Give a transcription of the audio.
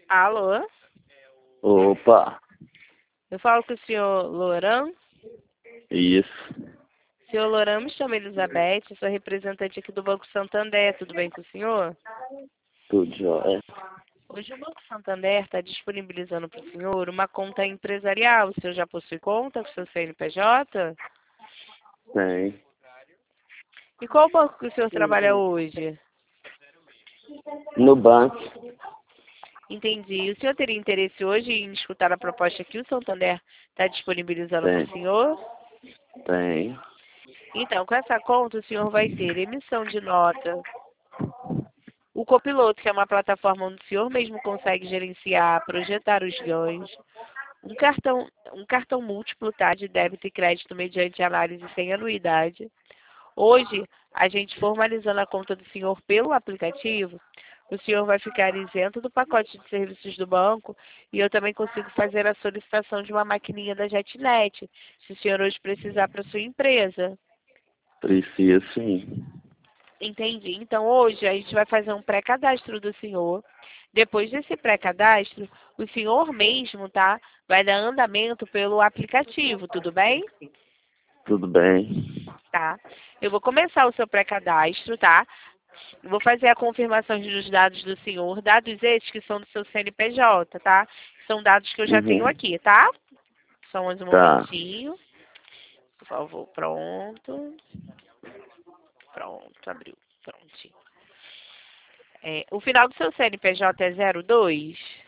Alô? Opa, Eu falo com o senhor Loran. isso, Senhor Loran, me chamo Elizabeth, sou representante aqui do Banco Santander. Tudo bem com o senhor? tudo jóia. Hoje o Banco Santander está disponibilizando para o senhor uma conta empresarial. O senhor já possui conta com o seu CNPJ? Tem. E qual banco que o senhor trabalha hoje? No banco, Entendi. O senhor teria interesse hoje em escutar a proposta que o Santander está disponibilizando para o tem, senhor? tem. Então, com essa conta, o senhor vai ter emissão de nota, o copiloto, que é uma plataforma onde o senhor mesmo consegue gerenciar, projetar os ganhos, um cartão múltiplo, tá, de débito e crédito mediante análise sem anuidade. Hoje, a gente formalizando a conta do senhor pelo aplicativo, o senhor vai ficar isento do pacote de serviços do banco e eu também consigo fazer a solicitação de uma maquininha da JetNet, se o senhor hoje precisar para sua empresa. Precisa sim. Entendi. Então, hoje a gente vai fazer um pré-cadastro do senhor. Depois desse pré-cadastro, o senhor mesmo, tá? Vai dar andamento pelo aplicativo, tudo bem? Tudo bem. Tá. Eu vou começar o seu pré-cadastro, tá? Eu vou fazer a confirmação dos dados do senhor, dados esses que são do seu CNPJ, tá? São dados que eu já tenho Uhum. aqui, tá? Só mais um Tá. momentinho. Por favor, pronto. Pronto, abriu. Prontinho. O final do seu CNPJ é 02?